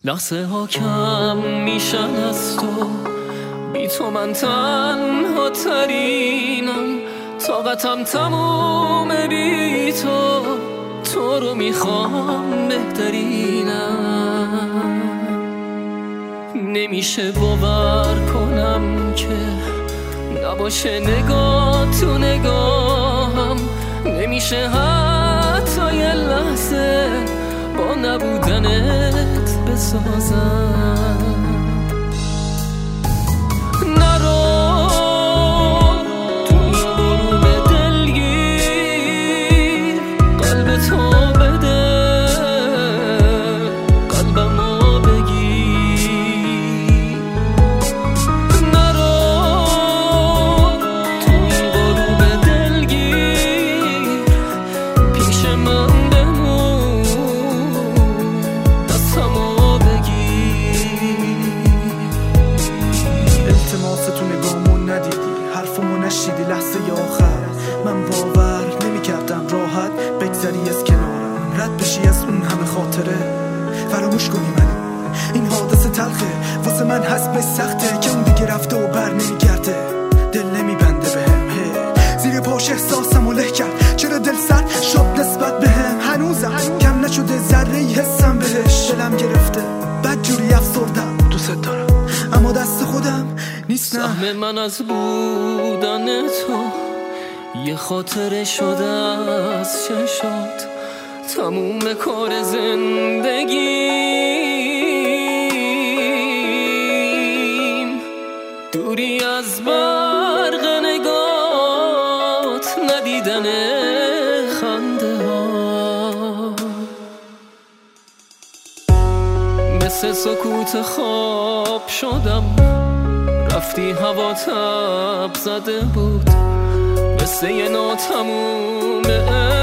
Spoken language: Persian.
لحظه ها کم میشن از تو، بی تو من تنها ترینم، طاقتم تمومه بی تو، تو رو میخوام بهترینم. نمیشه باور کنم که نباشه نگاه تو نگاهم، نمیشه حتی یه لحظه با نبودنت بسازم. نرو تو این غروب دلگیر، قلب تو بده قلبمو بگیر. نرو تو این غروب دلگیر، پیش من نشیدی لحظه آخر. من باور نمی‌کردم راحت بگذری از کنارم، رد بشی از اون همه خاطره، فراموش کنی من. این حادثه تلخه واسه من، هست به سخته که اون دیگه رفته و بر نمیگرده. دل نمیبنده بهم، زیر پاش احساسم و له کرد. چرا دل سرد شد نسبت بهم؟ هنوزم کم نشده ذره‌ای حسم بهش. دلم گرفته بدجوری افسردم، دوست دارم اما دست خودم نیست. سهم من از بودن تو یه خاطره شده از چشات، تموم کار زندگیم. دوری از برق نگات، ندیدن خنده ها، مثل سکوت خواب شدم. رفتی هوا تب زده بود، مثل یه ناتموم